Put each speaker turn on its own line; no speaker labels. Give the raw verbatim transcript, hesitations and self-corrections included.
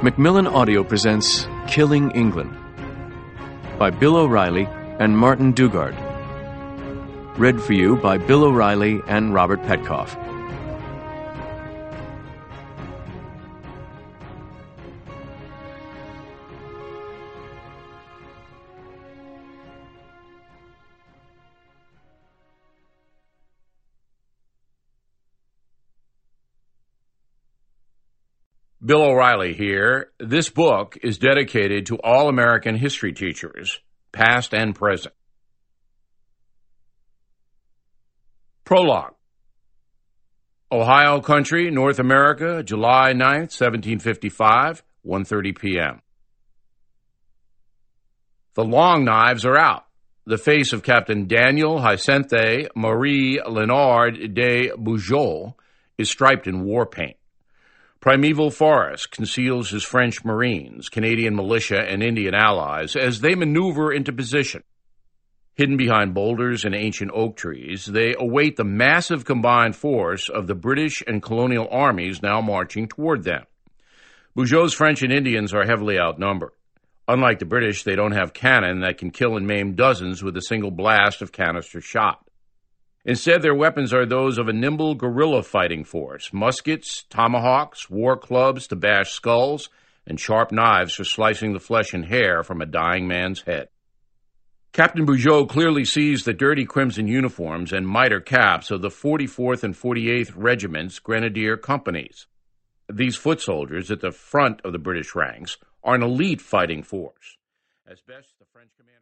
Macmillan Audio presents Killing England by Bill O'Reilly and Martin Dugard. Read for you by Bill O'Reilly and Robert Petkoff.
Bill O'Reilly here. This book is dedicated to all American history teachers, past and present. Prologue. Ohio Country, North America, July ninth, seventeen fifty-five, one thirty p.m. The long knives are out. The face of Captain Daniel Hyacinthe Marie Leonard de Bugeaud is striped in war paint. Primeval forest conceals his French Marines, Canadian militia, and Indian allies as they maneuver into position. Hidden behind boulders and ancient oak trees, they await the massive combined force of the British and colonial armies now marching toward them. Bugeaud's French and Indians are heavily outnumbered. Unlike the British, they don't have cannon that can kill and maim dozens with a single blast of canister shot. Instead, their weapons are those of a nimble guerrilla fighting force, muskets, tomahawks, war clubs to bash skulls, and sharp knives for slicing the flesh and hair from a dying man's head. Captain Bugeaud clearly sees the dirty crimson uniforms and mitre caps of the forty-fourth and forty-eighth Regiments Grenadier Companies. These foot soldiers at the front of the British ranks are an elite fighting force. As best the French commander